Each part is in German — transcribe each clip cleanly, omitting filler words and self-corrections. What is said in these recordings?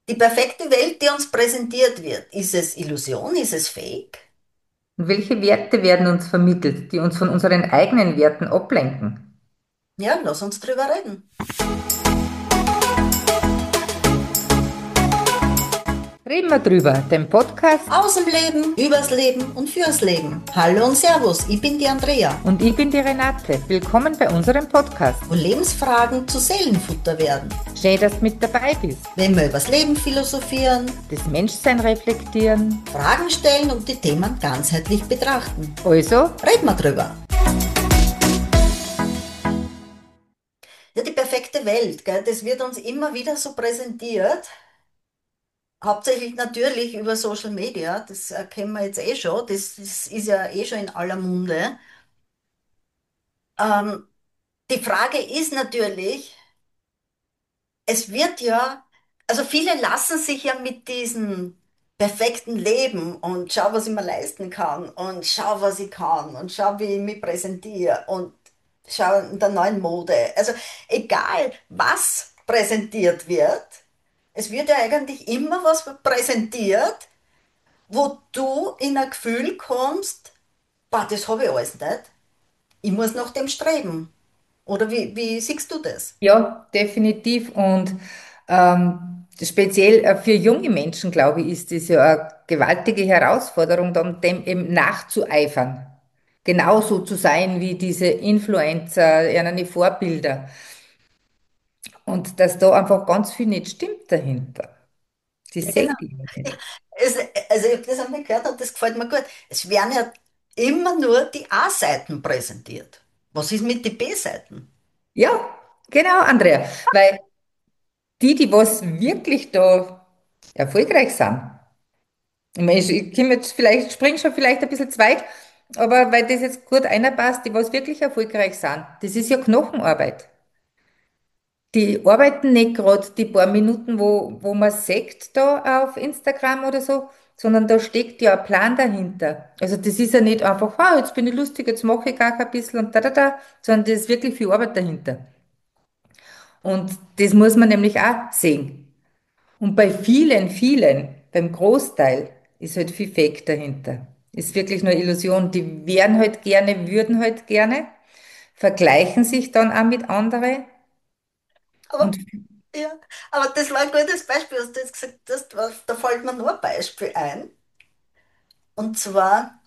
Die perfekte Welt, die uns präsentiert wird, ist es Illusion, ist es Fake? Und welche Werte werden uns vermittelt, die uns von unseren eigenen Werten ablenken? Ja, lass uns drüber reden. Reden wir drüber, den Podcast. Aus dem Leben, übers Leben und fürs Leben. Hallo und Servus, ich bin die Andrea, Und ich bin die Renate. Willkommen bei unserem Podcast. wo Lebensfragen zu Seelenfutter werden. Schön, dass du mit dabei bist. Wenn wir übers Leben philosophieren, Das Menschsein reflektieren. Fragen stellen und die Themen ganzheitlich betrachten. Also, Reden wir drüber. Ja, die perfekte Welt, gell, das wird uns immer wieder so präsentiert. Hauptsächlich natürlich über Social Media, das kennen wir jetzt eh schon, das ist ja eh schon in aller Munde. Ähm, Die Frage ist natürlich, es wird ja, also viele lassen sich ja mit diesem perfekten Leben und schau, was ich mir leisten kann und schau, was ich kann und schau, wie ich mich präsentiere und schau in der neuen Mode. Also egal, was präsentiert wird, es wird ja eigentlich immer was präsentiert, wo du in ein Gefühl kommst, boah, das habe ich alles nicht. Ich muss nach dem streben. Oder wie siehst du das? ja, definitiv. Und speziell für junge Menschen, glaube ich, ist es ja eine gewaltige Herausforderung, dann dem eben nachzueifern. Genauso zu sein wie diese Influencer, ja, eine Vorbilder. Und dass da einfach ganz viel nicht stimmt dahinter. Ja, Das genau. sehen die Ja, nicht. es, also ich habe das einmal gehört und das gefällt mir gut. Es werden ja immer nur die A-Seiten präsentiert. Was ist mit den B-Seiten? Ja, genau, Andrea. Weil die was wirklich da erfolgreich sind, ich meine, ich komme jetzt vielleicht, spring schon vielleicht ein bisschen zu weit, aber weil das jetzt gut einpasst, die was wirklich erfolgreich sind, das ist ja Knochenarbeit. Die arbeiten nicht gerade die paar Minuten, wo man sieht da auf Instagram oder so, sondern da steckt ja ein Plan dahinter. Also das ist ja nicht einfach, ah, jetzt bin ich lustig, jetzt mache ich gar ein bisschen und da, sondern das ist wirklich viel Arbeit dahinter. Und das muss man nämlich auch sehen. Und bei vielen, beim Großteil ist halt viel Fake dahinter. Ist wirklich nur Illusion. Die wären halt gerne, würden halt gerne, vergleichen sich dann auch mit anderen und Aber, ja, aber das war ein gutes Beispiel, was du jetzt gesagt hast. Da fällt mir nur ein Beispiel ein. Und zwar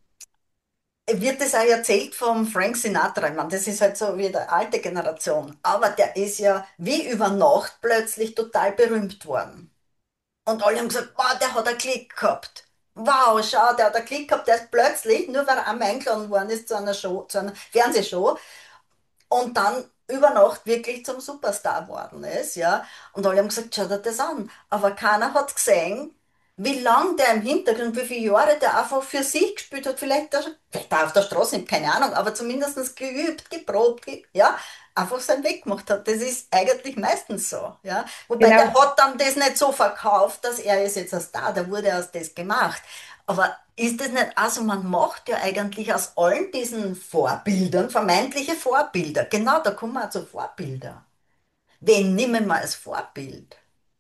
wird das auch erzählt vom Frank Sinatra. Ich meine, das ist halt so wie die alte Generation. Aber der ist ja wie über Nacht plötzlich total berühmt worden. Und alle haben gesagt, wow, der hat einen Klick gehabt. Wow, schau, der hat einen Klick gehabt, der ist plötzlich, nur weil er einmal eingeladen worden ist zu einer Show, zu einer Fernsehshow, und dann über Nacht wirklich zum Superstar geworden ist, ja. Und alle haben gesagt, schau dir das an. Aber keiner hat gesehen, wie lange der im Hintergrund, wie viele Jahre der einfach für sich gespielt hat. Vielleicht auch auf der Straße, nicht, keine Ahnung, aber zumindest geübt, geprobt, ja, einfach seinen Weg gemacht hat. Das ist eigentlich meistens so, ja. Wobei der genau. hat dann das nicht so verkauft, dass er ist jetzt ein Star, der wurde aus das gemacht. Aber ist das nicht, also man macht ja eigentlich aus allen diesen Vorbildern vermeintliche Vorbilder. Genau, da kommen wir zu Vorbilder. Wen nehmen wir als Vorbild?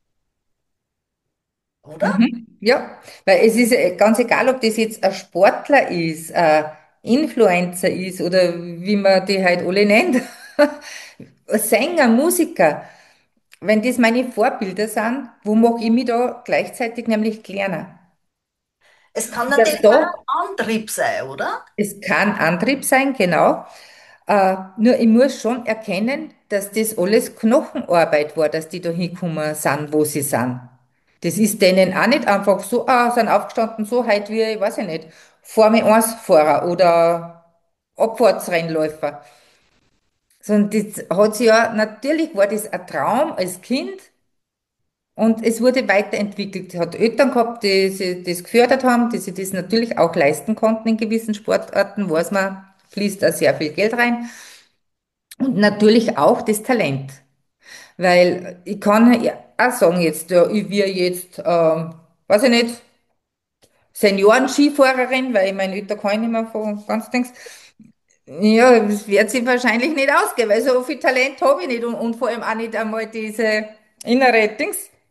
Oder? Mhm. Ja, weil es ist ganz egal, ob das jetzt ein Sportler ist, ein Influencer ist oder wie man die halt alle nennt, ein Sänger, Musiker. Wenn das meine Vorbilder sind, wo mache ich mich da gleichzeitig nämlich kleiner? Es kann Dass natürlich da, auch ein Antrieb sein, oder? es kann Antrieb sein, genau. Nur ich muss schon erkennen, dass das alles Knochenarbeit war, dass die da hingekommen sind, wo sie sind. Das ist denen auch nicht einfach so, ah, sind aufgestanden, so heute wie, ich weiß ich nicht, Formel-1-Fahrer oder Abfahrtsrennläufer. Sondern das hat sie ja, natürlich war das ein Traum als Kind und es wurde weiterentwickelt. Hat Eltern gehabt, die sie das gefördert haben, die sie das natürlich auch leisten konnten in gewissen Sportarten, weiß man, fließt da sehr viel Geld rein. Und natürlich auch das Talent. Weil ich kann ja auch sagen jetzt, ja, ich wäre jetzt, weiß ich nicht, Senioren-Skifahrerin, weil ich meine Eltern kann ich nicht mehr von ganz Dings. Ja, das wird sich wahrscheinlich nicht ausgehen, weil so viel Talent habe ich nicht und vor allem auch nicht einmal diese innere Dings.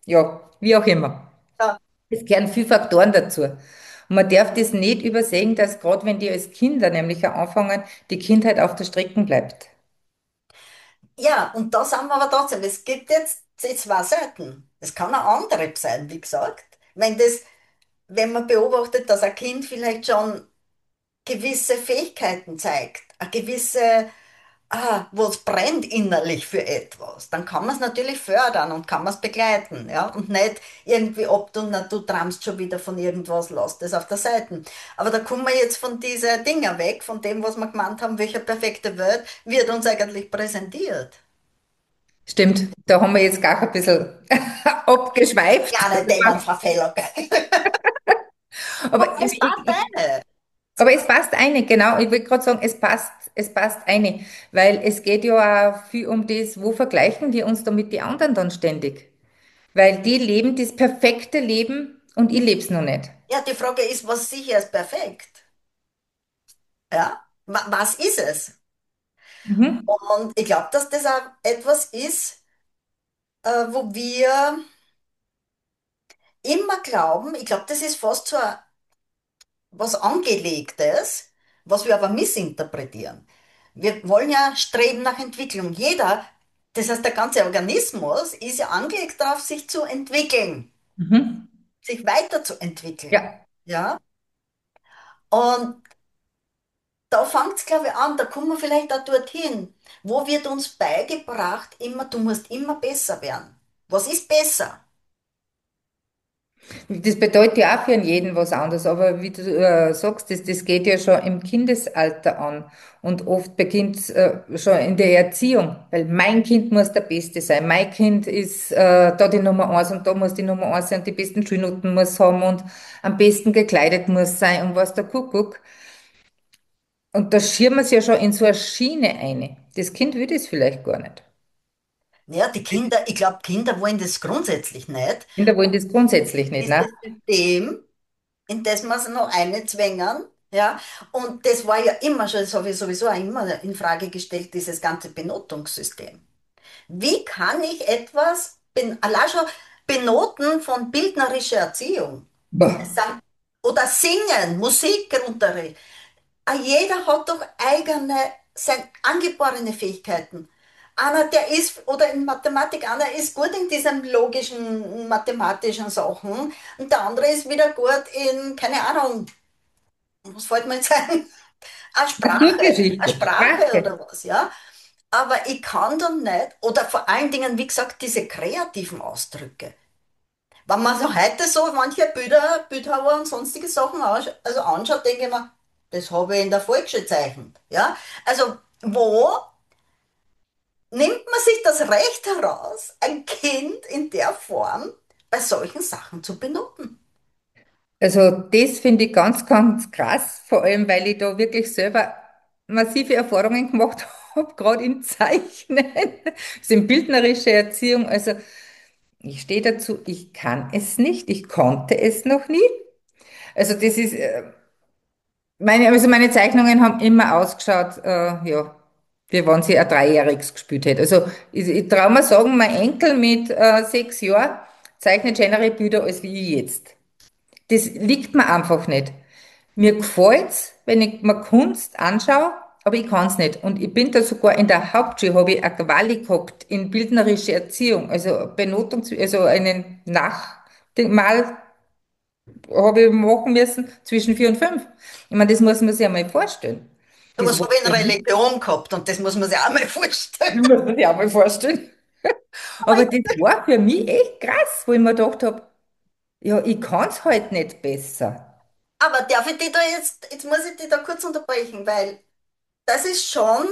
ja, wie auch immer. Ja, Es gehören viele Faktoren dazu. Und man darf das nicht übersehen, dass gerade wenn die als Kinder nämlich auch anfangen, die Kindheit auf der Strecke bleibt. ja, und da sind wir aber trotzdem. Es gibt jetzt die zwei Seiten. Es kann auch andere sein, wie gesagt. Wenn man beobachtet, dass ein Kind vielleicht schon gewisse Fähigkeiten zeigt, eine gewisse, wo es brennt innerlich für etwas, dann kann man es natürlich fördern und kann man es begleiten, ja, und nicht irgendwie abtun, na, du träumst schon wieder von irgendwas, lass das auf der Seite. Aber da kommen wir jetzt von diesen Dingen weg, von dem, was wir gemeint haben, welche perfekte Welt wird uns eigentlich präsentiert. Stimmt, da haben wir jetzt gar ein bisschen abgeschweift. Gerne Themenverfehlung. Aber Aber es passt eine. aber es passt eine, genau. Ich wollte gerade sagen, es passt eine, weil es geht ja auch viel um das, wo vergleichen wir uns da mit den anderen dann ständig? Weil die leben das perfekte Leben und ich lebe es noch nicht. Ja, die Frage ist, was sicher ist perfekt? Ja, was ist es? Mhm. Und ich glaube, dass das auch etwas ist, wo wir immer glauben, ich glaube, das ist fast so was Angelegtes, was wir aber missinterpretieren. Wir wollen ja streben nach Entwicklung. Jeder, das heißt, der ganze Organismus ist ja angelegt darauf, sich zu entwickeln, Mhm. sich weiterzuentwickeln. Ja, Ja, und da fängt es, glaube ich, an, da kommen wir vielleicht auch dorthin. Wo wird uns beigebracht, immer, du musst immer besser werden. Was ist besser? das bedeutet ja auch für jeden was anderes, aber wie du sagst, das geht ja schon im Kindesalter an und oft beginnt es schon in der Erziehung, weil mein Kind muss der Beste sein, mein Kind ist da die Nummer eins und da muss die Nummer eins sein und die besten Schulnoten muss haben und am besten gekleidet muss sein und was der Kuckuck. Und da schirmen wir es ja schon in so eine Schiene ein. Das Kind will das vielleicht gar nicht. Ja, die Kinder, ich glaube, Kinder wollen das grundsätzlich nicht. Kinder wollen das grundsätzlich nicht, ne? Dieses System, in das wir sie noch einzwängen, ja, und das war ja immer schon, das habe ich sowieso auch immer in Frage gestellt, dieses ganze Benotungssystem. Wie kann ich etwas, allein schon benoten von bildnerischer Erziehung? Es Boah. sind, oder Singen, Musikunterricht. Jeder hat doch eigene, sein angeborene Fähigkeiten. Einer, der ist, oder in Mathematik, einer ist gut in diesen logischen, mathematischen Sachen und der andere ist wieder gut in, keine Ahnung, was fällt mir jetzt ein? Eine Naturgeschichte, Sprache Sprache. oder was, ja. Aber ich kann dann nicht, oder vor allen Dingen, wie gesagt, diese kreativen Ausdrücke. Wenn man so heute so manche Bilder, Bildhauer und sonstige Sachen also anschaut, denke ich mir, das habe ich in der Volksschule gezeichnet. Ja? Also, wo nimmt man sich das Recht heraus, ein Kind in der Form bei solchen Sachen zu benoten? Also das finde ich ganz, ganz krass, vor allem weil ich da wirklich selber massive Erfahrungen gemacht habe, gerade im Zeichnen, also in bildnerischer Erziehung. Also ich stehe dazu, ich kann es nicht, ich konnte es noch nie. Also das ist, also meine Zeichnungen haben immer ausgeschaut, ja, wie wenn sie ein Dreijähriges gespielt hätte. Also ich traue mir sagen, mein Enkel mit 6 Jahren zeichnet schönere Bilder als wie ich jetzt. Das liegt mir einfach nicht. Mir gefällt's, wenn ich mir Kunst anschaue, aber ich kann's nicht. Und ich bin da sogar in der Hauptschule, habe ich eine Quali gehabt in bildnerische Erziehung, also Benotung, also einen Nachmal habe ich machen müssen zwischen 4 und 5. Ich meine, das muss man sich einmal vorstellen. Das Sowas war habe ich in für mich, Religion gehabt und das muss man sich auch mal das vorstellen. muss man sich auch mal vorstellen. Aber das war für mich echt krass, wo ich mir gedacht habe, ja, ich kann's halt nicht besser. Aber darf ich dich da jetzt muss ich dich da kurz unterbrechen, weil das ist schon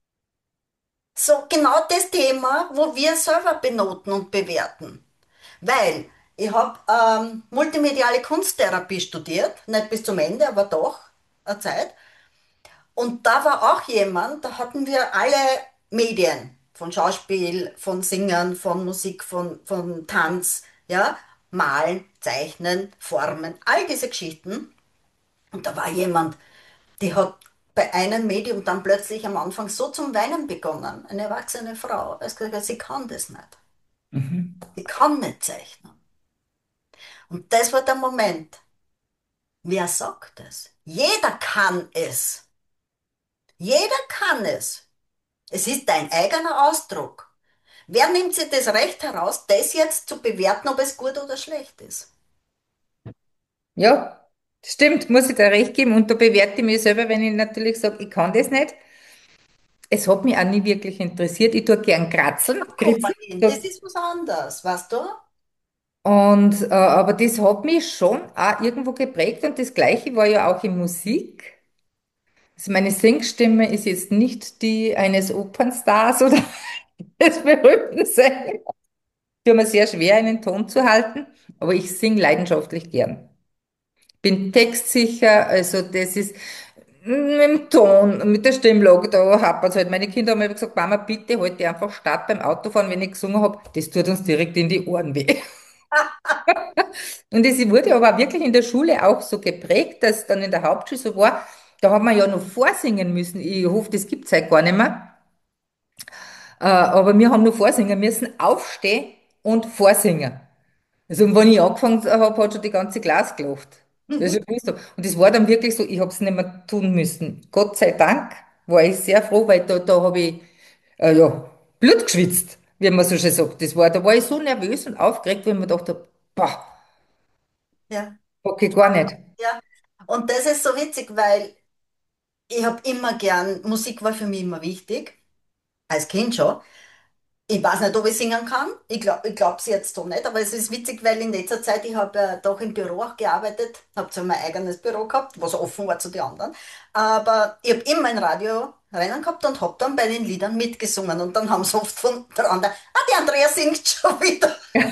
so genau das Thema, wo wir selber benoten und bewerten. Weil ich habe multimediale Kunsttherapie studiert, nicht bis zum Ende, aber doch eine Zeit. Und da war auch jemand, da hatten wir alle Medien, von Schauspiel, von Singen, von Musik, von Tanz, ja, Malen, Zeichnen, Formen, all diese Geschichten. Und da war jemand, die hat bei einem Medium dann plötzlich am Anfang so zum Weinen begonnen, eine erwachsene Frau. Er hat gesagt, sie kann das nicht. Mhm. Ich kann nicht zeichnen. Und das war der Moment. Wer sagt es? Jeder kann es. Jeder kann es. Es ist dein eigener Ausdruck. Wer nimmt sich das Recht heraus, das jetzt zu bewerten, ob es gut oder schlecht ist? Ja, stimmt, muss ich da recht geben. Und da bewerte ich mich selber, wenn ich natürlich sage, ich kann das nicht. Es hat mich auch nie wirklich interessiert. Ich tue gern kratzeln, Guck mal kritzen. hin, So. das ist was anderes, weißt du? Und, aber das hat mich schon auch irgendwo geprägt. Und das Gleiche war ja auch in Musik. Also meine Singstimme ist jetzt nicht die eines Opernstars oder des berühmten Sängers. Tut mir sehr schwer, einen Ton zu halten, aber ich singe leidenschaftlich gern. Bin textsicher, also das ist mit dem Ton, mit der Stimmlage, da hapert es halt. Meine Kinder haben immer gesagt, Mama, bitte halt die einfach statt beim Autofahren, wenn ich gesungen habe. Das tut uns direkt in die Ohren weh. Und es wurde aber auch wirklich in der Schule auch so geprägt, dass dann in der Hauptschule so war, da hat man ja noch vorsingen müssen. Ich hoffe, das gibt's halt gar nicht mehr. Aber wir haben nur vorsingen müssen, aufstehen und vorsingen. Also und wenn ich angefangen habe, hat schon die ganze Klasse gelacht. Das ist gewusst habe. Und das war dann wirklich so, ich habe es nicht mehr tun müssen. Gott sei Dank war ich sehr froh, weil da habe ich ja, Blut geschwitzt, wie man so schön sagt. Da war ich so nervös und aufgeregt, weil ich mir dachte, boah, Ja, okay, gar nicht. ja. Und das ist so witzig, weil ich habe immer gern, Musik war für mich immer wichtig, als Kind schon. Ich weiß nicht, ob ich singen kann. Ich glaube es jetzt so nicht, aber es ist witzig, weil in letzter Zeit, ich habe ja doch im Büro auch gearbeitet, habe zwar mein eigenes Büro gehabt, was offen war zu den anderen, aber ich habe immer ein Radio rein gehabt und habe dann bei den Liedern mitgesungen und dann haben sie oft von der anderen, ah, die Andrea singt schon wieder.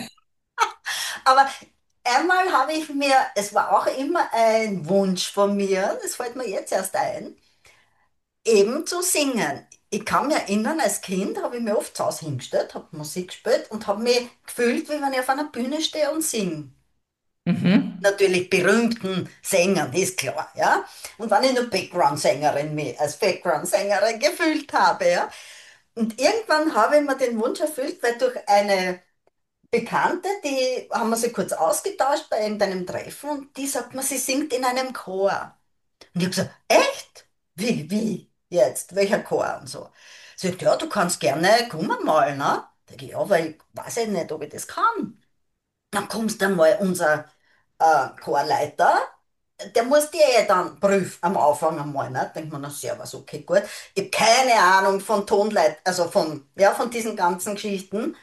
Aber einmal habe ich mir, es war auch immer ein Wunsch von mir, das fällt mir jetzt erst ein, eben zu singen. Ich kann mich erinnern, als Kind habe ich mir oft zu Hause hingestellt, habe Musik gespielt und habe mich gefühlt, wie wenn ich auf einer Bühne stehe und singe. Mhm. Natürlich berühmten Sängern, ist klar, ja. Und wenn ich nur Background-Sängerin mich als Background-Sängerin gefühlt habe, ja. Und irgendwann habe ich mir den Wunsch erfüllt, weil durch eine Bekannte, die haben wir sie kurz ausgetauscht bei irgendeinem Treffen und die sagt mir, sie singt in einem Chor. Und ich habe gesagt, echt? Wie jetzt? Welcher Chor und so? Sie sagt, ja, du kannst gerne, komm mal, ne? Sag ich, ja, weil ich weiß ja nicht, ob ich das kann. Dann kommst du mal, unser Chorleiter, der muss dir ja dann prüfen am Anfang einmal, ne? Denkt man, na, servus, okay, gut. Ich habe keine Ahnung von Tonleit, also von, ja, von diesen ganzen Geschichten.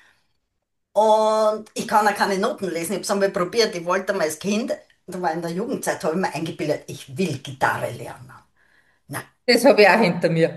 Und ich kann auch keine Noten lesen. Ich habe es einmal probiert. Ich wollte mal als Kind, da war in der Jugendzeit, habe ich mir eingebildet, ich will Gitarre lernen. Na, Das habe ich auch hinter mir.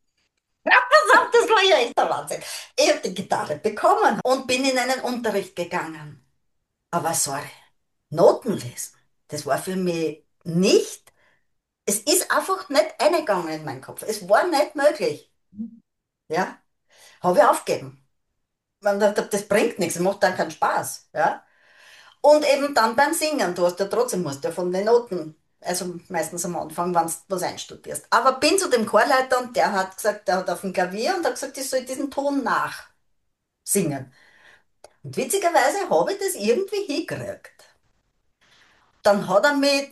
das war ja echt der Wahnsinn. Ich habe die Gitarre bekommen und bin in einen Unterricht gegangen. Aber sorry, Noten lesen, das war für mich nicht, es ist einfach nicht eingegangen in meinen Kopf. Es war nicht möglich. Ja, habe ich aufgegeben. Man dachte, das bringt nichts, es macht dann keinen Spaß. Ja. Und eben dann beim Singen, du hast ja trotzdem, musst ja von den Noten, also meistens am Anfang, wenn du was einstudierst. Aber bin zu dem Chorleiter und der hat gesagt, der hat auf dem Klavier und hat gesagt, ich soll diesen Ton nachsingen. Und witzigerweise habe ich das irgendwie hingekriegt. Dann hat er mich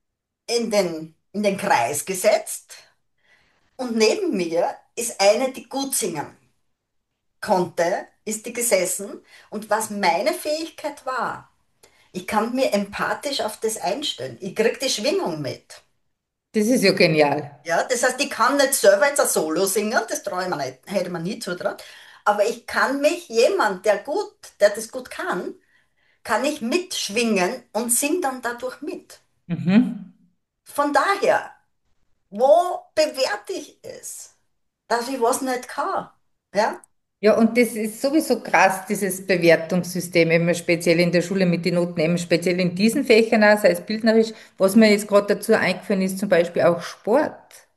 in den Kreis gesetzt und neben mir ist eine, die gut singen konnte, ist die gesessen. Und was meine Fähigkeit war, ich kann mir empathisch auf das einstellen. Ich kriege die Schwingung mit. Das ist ja genial. Ja, das heißt, ich kann nicht selber jetzt ein Solo singen, das traue ich mir nicht, hätte man nie zutraut. Aber ich kann mich, jemand, der das gut kann ich mitschwingen und sing dann dadurch mit. Mhm. Von daher, wo bewerte ich es, dass ich was nicht kann? Ja? Ja, und das ist sowieso krass, dieses Bewertungssystem, eben speziell in der Schule mit den Noten, eben speziell in diesen Fächern auch, sei es bildnerisch. Was mir jetzt gerade dazu eingefallen ist, zum Beispiel auch Sport,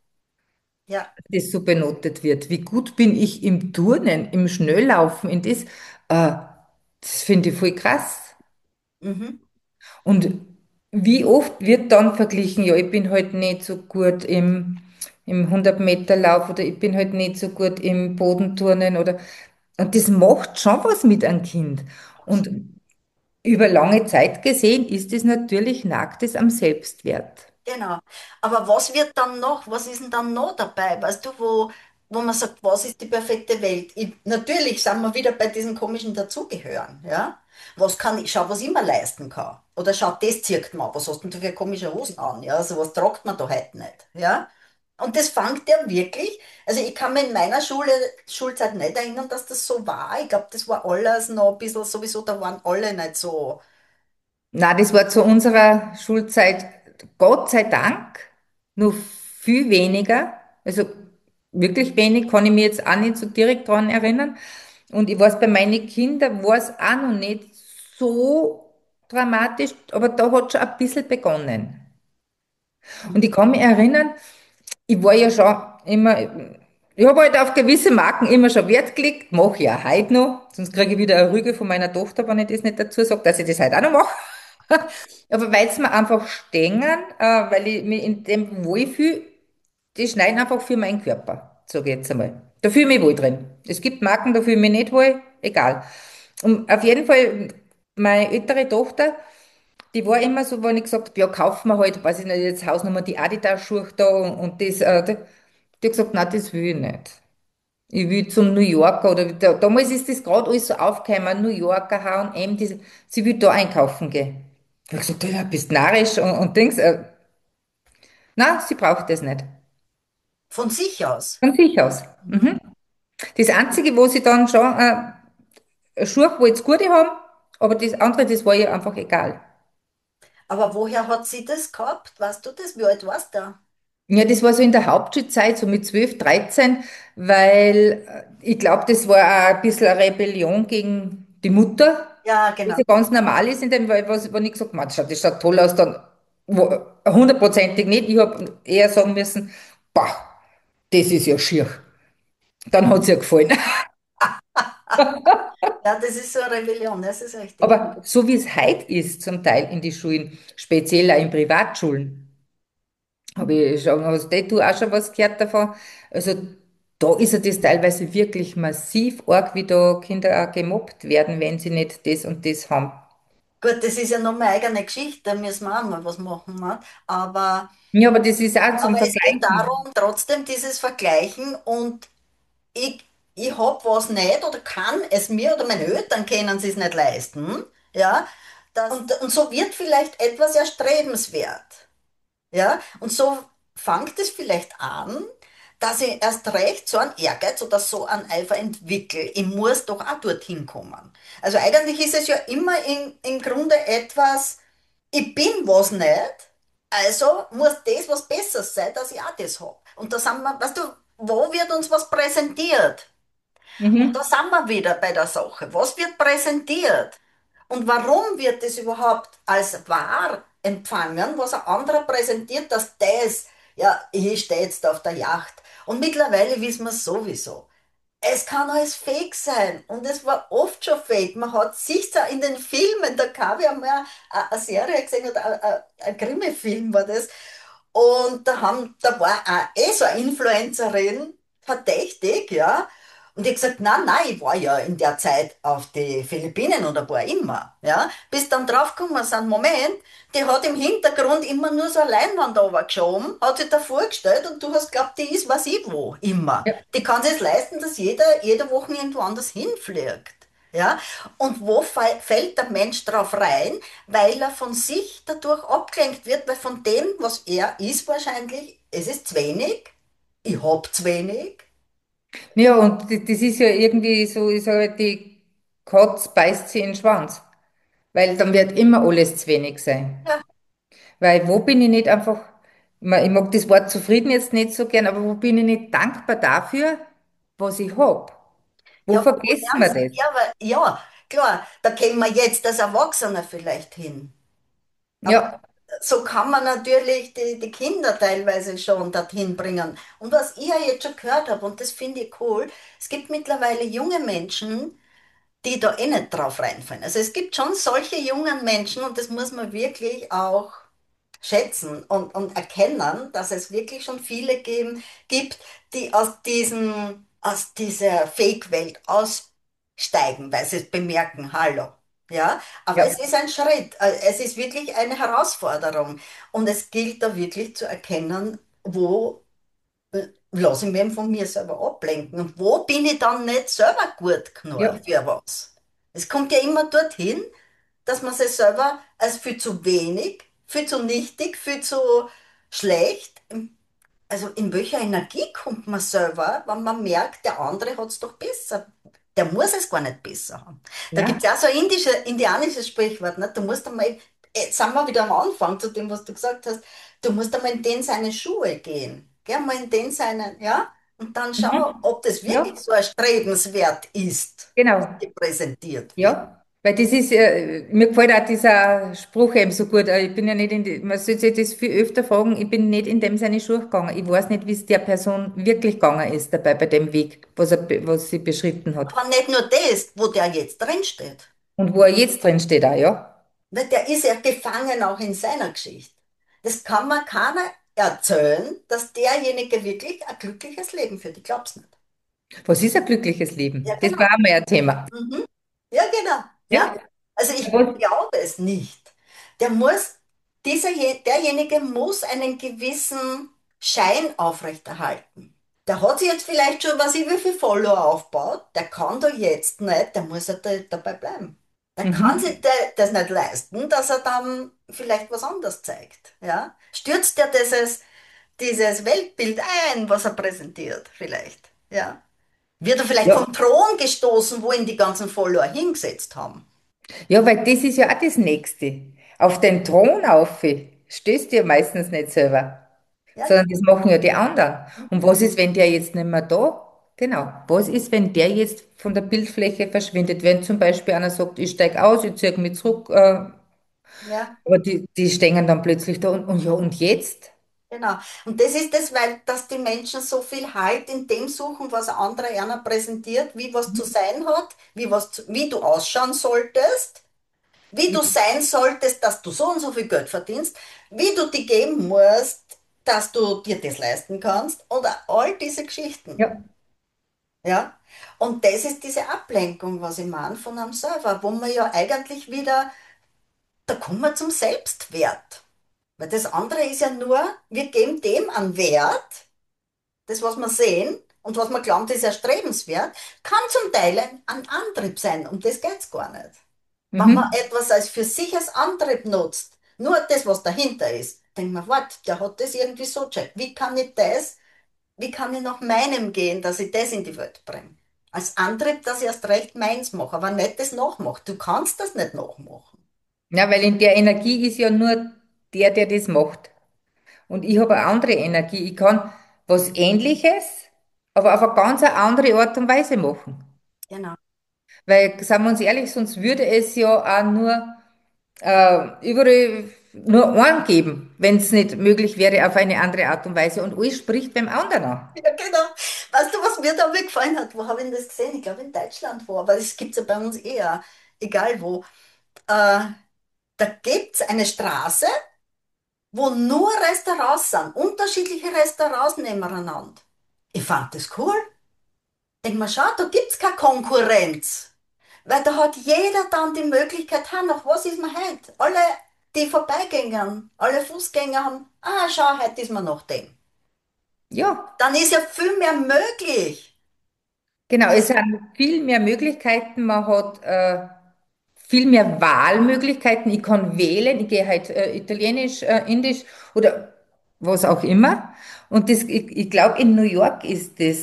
Ja. das so benotet wird. Wie gut bin ich im Turnen, im Schnelllaufen, das finde ich voll krass. Mhm. Und wie oft wird dann verglichen, ja, ich bin halt nicht so gut im 100-Meter-Lauf oder ich bin halt nicht so gut im Bodenturnen oder Und das macht schon was mit einem Kind. Und über lange Zeit gesehen ist es natürlich, nagt es am Selbstwert. Genau. Aber was wird dann noch, was ist denn dann noch dabei? Weißt du, wo man sagt, was ist die perfekte Welt? Natürlich sind wir wieder bei diesen komischen Dazugehören, ja? Was kann ich, schau, was ich mir leisten kann. Oder schau, das zieht man, was hast denn du für komische Hosen an? Ja, sowas tragt man da heute nicht, ja? Und das fängt ja wirklich, also ich kann mich in meiner Schulzeit nicht erinnern, dass das so war. Ich glaube, das war alles noch ein bisschen sowieso, da waren alle nicht so. Na, das war zu unserer Schulzeit, Gott sei Dank, nur viel weniger. Also wirklich wenig, kann ich mich jetzt auch nicht so direkt dran erinnern. Und ich weiß, bei meinen Kindern war es auch noch nicht so dramatisch, aber da hat schon ein bisschen begonnen. Und ich kann mich erinnern, ich war ja schon immer, ich habe halt auf gewisse Marken immer schon Wert gelegt, mache ich ja heute noch, sonst kriege ich wieder eine Rüge von meiner Tochter, wenn ich das nicht dazu sage, dass ich das heute auch noch mache. Aber weil es mir einfach stehen, weil ich mich in dem wohlfühle, die schneiden einfach für meinen Körper, sage ich jetzt einmal. Da fühle ich mich wohl drin. Es gibt Marken, da fühle ich mich nicht wohl, egal. Und auf jeden Fall, meine ältere Tochter, die war immer so, wenn ich gesagt habe, ja, kaufen wir halt, weiß ich nicht, jetzt Hausnummer die Adidas-Schuhe da und das, die hat gesagt, nein, das will ich nicht. Ich will zum New Yorker oder damals ist das gerade alles so aufgekommen, New Yorker, H&M, sie will da einkaufen gehen. Ich habe gesagt, ja, bist narrisch und Dings. Nein, sie braucht das nicht. Von sich aus. Von sich aus. Mhm. Das Einzige, wo sie dann schon, Schuhe wollte es gute haben, aber das andere, das war ihr einfach egal. Aber woher hat sie das gehabt? Weißt du das? Wie alt warst du da? Ja, das war so in der Hauptschulzeit, so mit 12, 13, weil ich glaube, das war auch ein bisschen eine Rebellion gegen die Mutter, Ja, was genau. ja ganz normal ist in dem, weil was, wenn ich gesagt habe, das schaut toll aus, dann hundertprozentig nicht. Ich habe eher sagen müssen, boah, das ist ja schier. Dann hat es ihr gefallen. Ja, das ist so eine Rebellion, das ist richtig. Aber so wie es heute ist, zum Teil in die Schulen, speziell auch in Privatschulen, habe ich schon, hast du auch schon was gehört davon? Also da ist ja das teilweise wirklich massiv arg, wie da Kinder auch gemobbt werden, wenn sie nicht das und das haben. Gut, das ist ja noch meine eigene Geschichte, da müssen wir auch mal was machen. Ne? Ja, aber das ist auch Aber zum es geht Vergleichen. darum, trotzdem dieses Vergleichen und ich habe was nicht oder kann es mir oder meine Eltern können es nicht leisten. Ja, und so wird vielleicht etwas erstrebenswert. Ja, und so fängt es vielleicht an, dass ich erst recht so einen Ehrgeiz oder so einen Eifer entwickle. Ich muss doch auch dorthin kommen. Also eigentlich ist es ja immer im Grunde etwas, ich bin was nicht, also muss das was Besseres sein, dass ich auch das habe. Und da sind wir, weißt du, wo wird uns was präsentiert? Und da Mhm. sind wir wieder bei der Sache. Was wird präsentiert? Und warum wird es überhaupt als wahr empfangen, was ein anderer präsentiert, dass das, ja, ich stehe jetzt auf der Yacht. Und mittlerweile wissen wir es sowieso. Es kann alles fake sein. Und es war oft schon fake. Man hat sich da in den Filmen, da habe ich einmal eine Serie gesehen, oder ein Krimi-Film war das. Und da war auch so eine Influencerin verdächtig, ja. Und ich gesagt, nein, ich war ja in der Zeit auf die Philippinen oder wo auch immer, ja. Bis dann draufgekommen sind, Moment, die hat im Hintergrund immer nur so eine Leinwand geschoben, hat sich da vorgestellt und du hast glaubt, die ist was ich wo, immer. Ja. Die kann sich leisten, dass jede Woche irgendwo anders hinfliegt. Ja, und wo fällt der Mensch drauf rein? Weil er von sich dadurch abgelenkt wird, weil von dem, was er ist, wahrscheinlich, es ist zu wenig, ich hab zu wenig. Ja, und das ist ja irgendwie so, ich sage, die Katz beißt sie in den Schwanz, weil dann wird immer alles zu wenig sein. Ja, Weil wo bin ich nicht einfach, ich mag das Wort zufrieden jetzt nicht so gern, aber wo bin ich nicht dankbar dafür, was ich hab? Wo ja, vergessen wir das? ja, aber, ja, klar, da kämen wir jetzt als Erwachsener vielleicht hin. Aber Ja, so kann man natürlich die Kinder teilweise schon dorthin bringen. Und was ich ja jetzt schon gehört habe, und das finde ich cool, es gibt mittlerweile junge Menschen, die da eh nicht drauf reinfallen. Also es gibt schon solche jungen Menschen und das muss man wirklich auch schätzen und erkennen, dass es wirklich schon viele gibt, die aus dieser Fake-Welt ausbrechen steigen, weil sie es bemerken, hallo. Ja, aber Ja, es ist ein Schritt, es ist wirklich eine Herausforderung und es gilt da wirklich zu erkennen, wo lasse ich mich von mir selber ablenken und wo bin ich dann nicht selber gut genug ja, für was. Es kommt ja immer dorthin, dass man sich selber als viel zu wenig, viel zu nichtig, viel zu schlecht, also in welcher Energie kommt man selber, wenn man merkt, der andere hat es doch besser. Der muss es gar nicht besser haben. Da gibt es ja. ja so ein indianisches Sprichwort, ne? Du musst einmal, jetzt sind wir wieder am Anfang zu dem, was du gesagt hast, du musst einmal in den seine Schuhe gehen. Geh mal in den seinen, ja? Und dann schau, Mhm. ob das wirklich Ja, so erstrebenswert ist, was genau. dir präsentiert wird. Ja, weil das ist, mir gefällt auch dieser Spruch eben so gut. Ich bin ja nicht man sollte sich das viel öfter fragen, ich bin nicht in dem seine Schuhe gegangen. Ich weiß nicht, wie es der Person wirklich gegangen ist dabei bei dem Weg, was sie beschritten hat. Aber nicht nur das, wo der jetzt drin steht. Und wo er jetzt drin steht auch, ja. Weil der ist ja gefangen auch in seiner Geschichte. Das kann man keiner erzählen, dass derjenige wirklich ein glückliches Leben führt. Ich glaub's nicht. Was ist ein glückliches Ja, Leben? Das war genau. auch mal ein Thema. Mhm. Ja, genau. Ja. Ja. Also ich Was? glaube es nicht. Der muss, derjenige muss einen gewissen Schein aufrechterhalten. Der hat sich jetzt vielleicht schon, was ich wie viel Follower aufbaut, der kann da jetzt nicht, der muss ja dabei bleiben. Der kann Mhm. sich das nicht leisten, dass er dann vielleicht was anderes zeigt. Ja? Stürzt er dieses Weltbild ein, was er präsentiert, vielleicht. Ja? Wird er vielleicht Ja. vom Thron gestoßen, wo ihn die ganzen Follower hingesetzt haben? Ja, weil das ist ja auch das Nächste. Auf den Thron auf stößt du ja meistens nicht selber, Ja, sondern das machen ja die anderen. Und was ist, wenn der jetzt nicht mehr da? Genau. Was ist, wenn der jetzt von der Bildfläche verschwindet? Wenn zum Beispiel einer sagt, ich steige aus, ich ziehe mich zurück, ja, aber die stehen dann plötzlich da und ja, und jetzt? genau. Und das ist das, weil dass die Menschen so viel Halt in dem suchen, was ein anderer einer präsentiert, wie was zu sein hat, wie du ausschauen solltest, wie du sein solltest, dass du so und so viel Geld verdienst, wie du die geben musst, dass du dir das leisten kannst oder all diese Geschichten. Ja. Ja? Und das ist diese Ablenkung, was ich meine, von einem Server, wo man ja eigentlich wieder, da kommen wir zum Selbstwert. Weil das andere ist ja nur, wir geben dem einen Wert, das, was wir sehen und was wir glauben, das ist erstrebenswert, kann zum Teil ein Antrieb sein. Um das geht es gar nicht. Wenn man Mhm. etwas als für sich als Antrieb nutzt, nur das, was dahinter ist, denkt man, warte, der hat das irgendwie so checkt. Wie kann ich nach meinem gehen, dass ich das in die Welt bringe? Als Antrieb, dass ich erst recht meins mache, aber nicht das nachmache. Du kannst das nicht nachmachen. Ja, weil in der Energie ist ja nur der, der das macht. Und ich habe eine andere Energie. Ich kann was Ähnliches, aber auf eine ganz andere Art und Weise machen. Genau, Weil, sagen wir uns ehrlich, sonst würde es ja auch nur überall nur einen geben, wenn es nicht möglich wäre auf eine andere Art und Weise. Und alles spricht beim anderen an. ja, genau. Weißt du, was mir da gefallen hat? Wo habe ich denn das gesehen? Ich glaube in Deutschland wo, aber das gibt es ja bei uns eher, egal wo. Äh, Da gibt es eine Straße, wo nur Restaurants sind, unterschiedliche Restaurants nebeneinander. Ich fand das cool. Denk mal, schau, da gibt es keine Konkurrenz. Weil da hat jeder dann die Möglichkeit, ha, nach was ist man heute? Alle, die vorbeigängern, alle Fußgänger haben, ah, schau, heute ist man nach dem. Ja, Dann ist ja viel mehr möglich. genau. Es Das, sind viel mehr Möglichkeiten. Man hat viel mehr Wahlmöglichkeiten. Ich kann wählen. Ich gehe halt Italienisch, Indisch oder was auch immer. Und ich glaube, in New York ist das.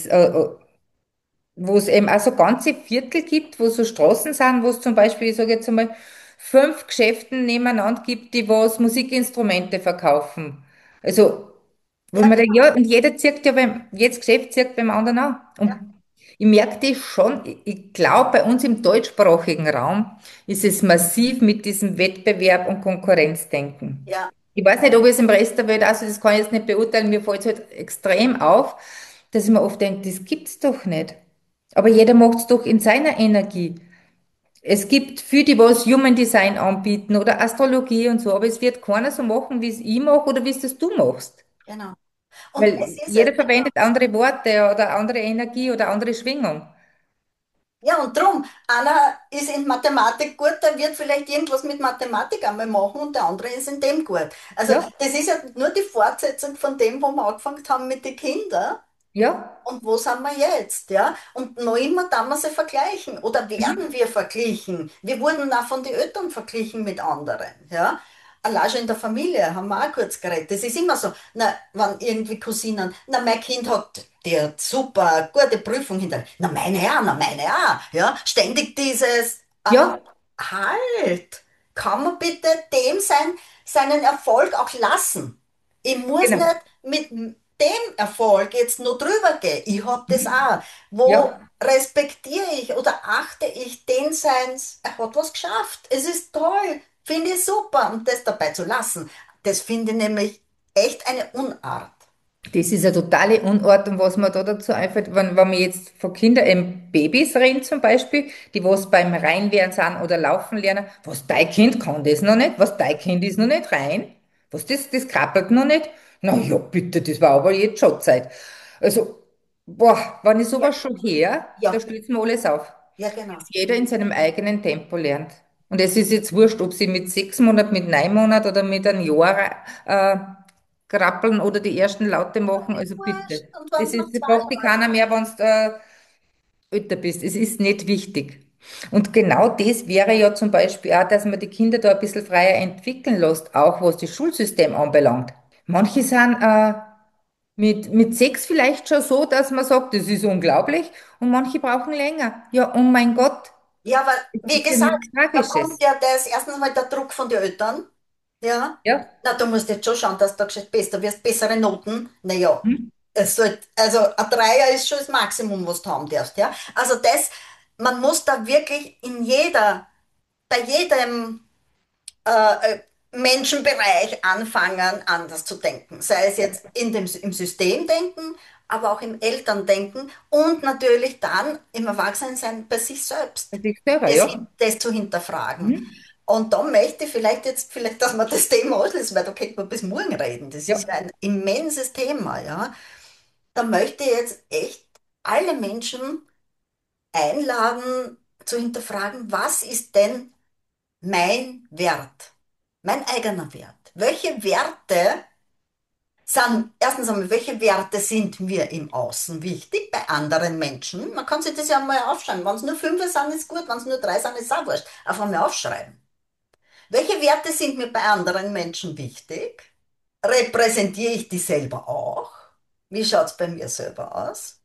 Wo es eben auch so ganze Viertel gibt, wo so Straßen sind, wo es zum Beispiel, ich sage jetzt einmal, 5 Geschäften nebeneinander gibt, die was Musikinstrumente verkaufen. Also, wo ja, man denkt, ja, und jeder zieht ja jedes Geschäft zieht beim anderen an. ja, Und ich merke das schon, ich glaube, bei uns im deutschsprachigen Raum ist es massiv mit diesem Wettbewerb und Konkurrenzdenken. ja, Ich weiß nicht, ob es im Rest der Welt, also das kann ich jetzt nicht beurteilen, mir fällt es halt extrem auf, dass ich mir oft denke, das gibt's doch nicht. Aber jeder macht es doch in seiner Energie. Es gibt viele, die was Human Design anbieten oder Astrologie und so, aber es wird keiner so machen, wie es ich mache oder wie es das du machst. genau. Und das Weil ist es, jeder genau. verwendet andere Worte oder andere Energie oder andere Schwingung. Ja, und drum, einer ist in Mathematik gut, der wird vielleicht irgendwas mit Mathematik einmal machen und der andere ist in dem gut. Also Ja, das ist ja nur die Fortsetzung von dem, wo wir angefangen haben mit den Kindern. ja, Und wo sind wir jetzt? Ja? Und noch immer da wir sie vergleichen oder werden mhm. wir verglichen. Wir wurden auch von den Eltern verglichen mit anderen. Ja? Allein schon in der Familie haben wir auch kurz geredet. Das ist immer so, na, wenn irgendwie Cousinen, na, mein Kind hat, die hat super gute Prüfung hinter. Na, meine auch, na, meine auch. Ja? Ständig dieses, Ja, halt, kann man bitte dem seinen Erfolg auch lassen? Ich muss genau. nicht mit dem Erfolg jetzt nur drüber gehen. Ich hab das Mhm. auch. Wo Ja, respektiere ich oder achte ich den Seins, er hat was geschafft. Es ist toll, finde ich super. Und das dabei zu lassen, das finde ich nämlich echt eine Unart. das ist eine totale Unordnung, was mir da dazu einfällt, wenn wir jetzt von Kindern, Babys reden zum Beispiel, die was beim Reinwehren sind oder laufen lernen, was dein Kind kann das noch nicht, was dein Kind ist noch nicht rein, was das krabbelt noch nicht. Na ja, bitte, das war aber jetzt schon Zeit. Also, boah, wenn ich Ja, sowas schon her, da ja, steht mir alles auf. ja, Dass genau. jeder in seinem eigenen Tempo lernt. Und es ist jetzt wurscht, ob sie mit 6 Monaten, mit 9 Monaten oder mit einem Jahr äh, krabbeln oder die ersten Laute machen. Also Wurscht. bitte. Und wenn Das es noch ist, zwei braucht dich Jahre keiner mehr, wenn du älter bist. Es ist nicht wichtig. Und genau das wäre ja zum Beispiel auch, dass man die Kinder da ein bisschen freier entwickeln lässt, auch was das Schulsystem anbelangt. Manche sind mit 6 vielleicht schon so, dass man sagt, das ist unglaublich, und manche brauchen länger. Ja, oh mein Gott, ja, weil, das wie ist ja nichts gesagt, da kommt Tragisches. ja das erstens mal der Druck von den Eltern. Ja. Ja. Na, du musst jetzt schon schauen, dass du gescheit bist. Du wirst bessere Noten. Naja, Hm? also ein Dreier ist schon das Maximum, was du haben darfst. Ja. Also das, man muss da wirklich bei jedem Menschenbereich anfangen, anders zu denken. Sei es jetzt im Systemdenken, aber auch im Elterndenken und natürlich dann im Erwachsenensein bei sich selbst. Bei sich selber, ja. Das zu hinterfragen. Hm? Und da möchte ich vielleicht, dass wir das Thema auslösen, weil da könnte man bis morgen reden. Das ist ja Ja. ein immenses Thema, ja. Da möchte ich jetzt echt alle Menschen einladen, zu hinterfragen, was ist denn mein Wert? Mein eigener Wert. Welche Werte sind, erstens einmal, welche Werte sind mir im Außen wichtig bei anderen Menschen? Man kann sich das ja mal aufschreiben. Wenn es nur fünf sind, ist gut, wenn es nur drei sind, ist auch wurscht. Einfach mal aufschreiben. Welche Werte sind mir bei anderen Menschen wichtig? Repräsentiere ich die selber auch? Wie schaut es bei mir selber aus?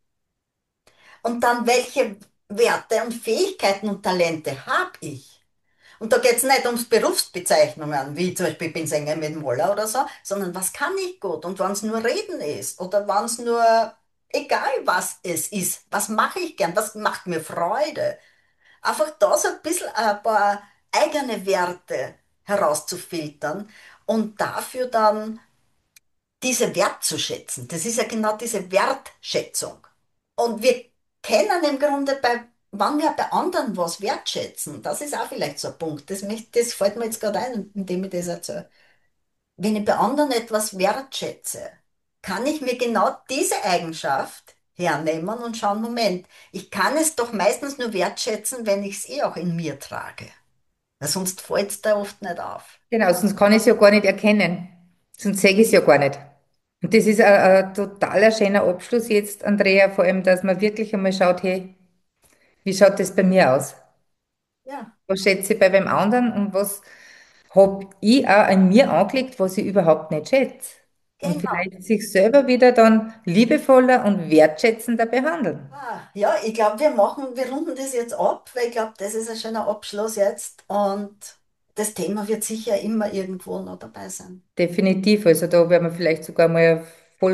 Und dann, welche Werte und Fähigkeiten und Talente habe ich? Und da geht es nicht ums Berufsbezeichnungen, wie zum Beispiel ich bin Sänger mit Moller oder so, sondern was kann ich gut? Und wenn es nur Reden ist oder wenn es nur, egal was es ist, was mache ich gern, was macht mir Freude? Einfach da so ein bisschen ein paar eigene Werte herauszufiltern und dafür dann diese wertzuschätzen. Das ist ja genau diese Wertschätzung. Und wir kennen im Grunde wann wir bei anderen was wertschätzen, das ist auch vielleicht so ein Punkt. Das fällt mir jetzt gerade ein, indem ich das erzähle. Wenn ich bei anderen etwas wertschätze, kann ich mir genau diese Eigenschaft hernehmen und schauen, Moment, ich kann es doch meistens nur wertschätzen, wenn ich es eh auch in mir trage. Weil sonst fällt es da oft nicht auf. Genau, sonst kann ich es ja gar nicht erkennen. Sonst sehe ich es ja gar nicht. Und das ist ein totaler schöner Abschluss jetzt, Andrea, vor allem, dass man wirklich einmal schaut, hey, wie schaut das bei mir aus? Ja, Was schätze ich bei wem anderen und was habe ich auch an mir angelegt, was ich überhaupt nicht schätze? Und genau. vielleicht sich selber wieder dann liebevoller und wertschätzender behandeln. Ja, ich glaube, wir runden das jetzt ab, weil ich glaube, das ist ein schöner Abschluss jetzt und das Thema wird sicher immer irgendwo noch dabei sein. Definitiv. Also da werden wir vielleicht sogar mal eine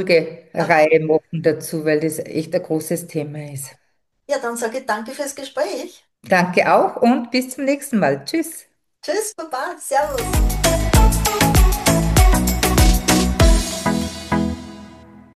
Ah, Folgereihe machen dazu, weil das echt ein großes Thema ist. ja, dann sage ich danke fürs Gespräch. Danke auch und bis zum nächsten Mal. Tschüss. Tschüss, Baba, Servus.